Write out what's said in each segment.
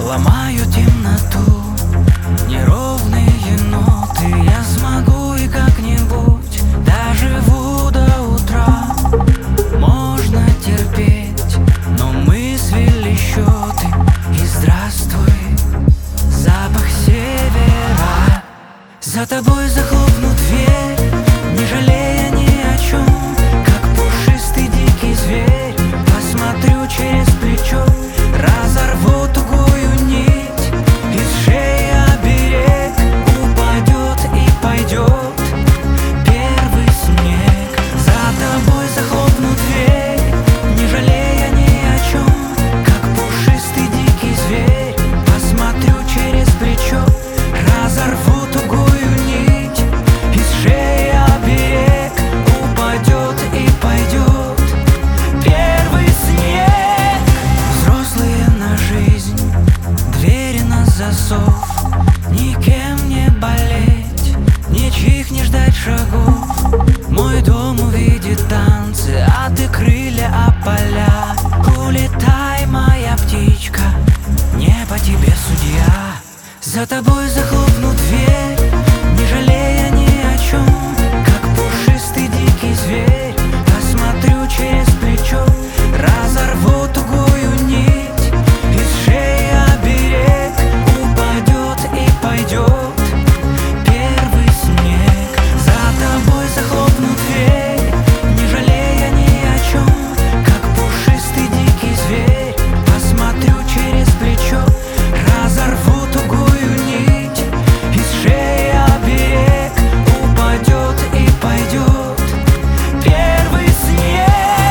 ломаю темноту, неровные ноты. Я смогу и как-нибудь доживу до утра. Можно терпеть, но мы свели счеты. И здравствуй, запах севера. За тобой захлопну дверь, не жалея ни о чем, как пушистый дикий зверь. Посмотрю через плечо, разорву тугую нить, из шеи оберег упадет и пойдет первый снег. За тобой захлопну дверь, не жалея ни о чем, как пушистый дикий зверь. Посмотрю через плечо, разорву тугую нить, из шеи оберег упадет и пойдет первый снег. Взрослые на жизнь, двери на засов, никем не болеть, ничьих не ждать шагов. Мой дом увидит танцы, а ты крылья о поля. Улетай, моя птичка, не по тебе судья. За тобой захлопну дверь, не жалея ни о чем, как пушистый дикий зверь. Посмотрю через плечо, разорву тугую нить, из шеи оберег упадет и пойдет первый снег. За тобой захлопну дверь, не жалея ни о чем, как пушистый дикий зверь. Посмотрю через плечо, разорву тугую нить, из шеи оберег упадет и пойдет первый снег.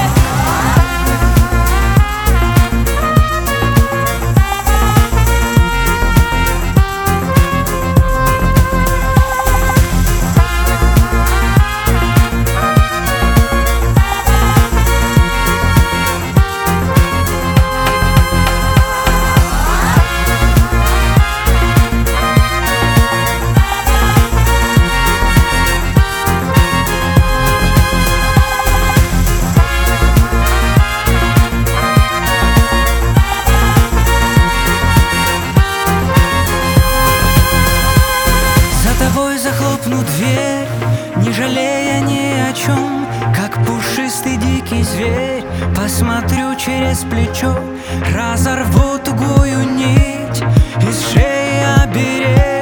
Захлопну дверь, не жалея ни о чем, как пушистый дикий зверь. Посмотрю через плечо, разорву тугую нить, из шеи оберег